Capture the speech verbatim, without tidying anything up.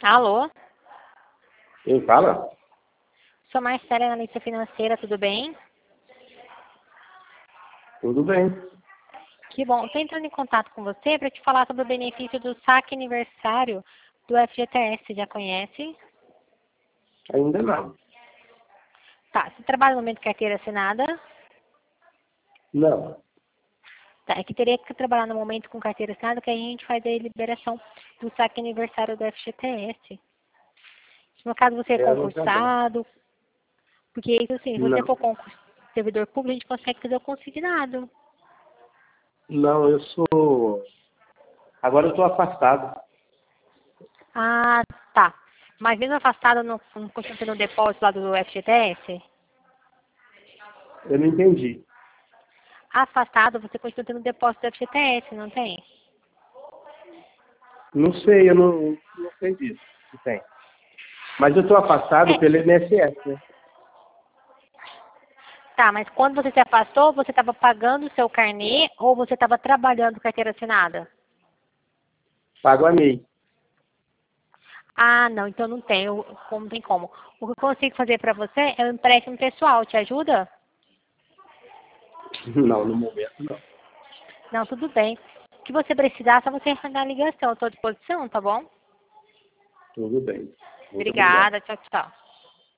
Alô? Quem fala? Sou Marcela, analista financeira, tudo bem? Tudo bem. Que bom. Estou entrando em contato com você para te falar sobre o benefício do saque aniversário do F G T S. Já conhece? Ainda não. Tá. Você trabalha no momento de carteira assinada? Não. Tá. É que teria que trabalhar no momento com carteira assinada, que aí a gente faz a liberação do saque aniversário do F G T S. Se no caso você é Eu não trabalho. concursado, porque isso assim, se você Não. for concurso, servidor público, a gente consegue fazer o consignado. Não, eu sou... Agora eu estou afastado. Ah, tá. Mas mesmo afastado, não, não continua tendo depósito lá do F G T S? Eu não entendi. Afastado, você continua tendo depósito do F G T S, não tem? Não sei, eu não, não sei disso. Se tem. Mas eu estou afastado É. pelo I N S S, né? Tá, mas quando você se afastou, você estava pagando o seu carnê ou você estava trabalhando com carteira assinada? Pago a M E I. Ah, não, então não tem, eu- como não tem como. O que eu consigo fazer para você é um empréstimo pessoal, te ajuda? Não, no momento não. Não, tudo bem. O que você precisar, só você mandar a ligação, eu estou à disposição, tá bom? Tudo bem. Muito obrigado. Obrigada, tchau, tchau.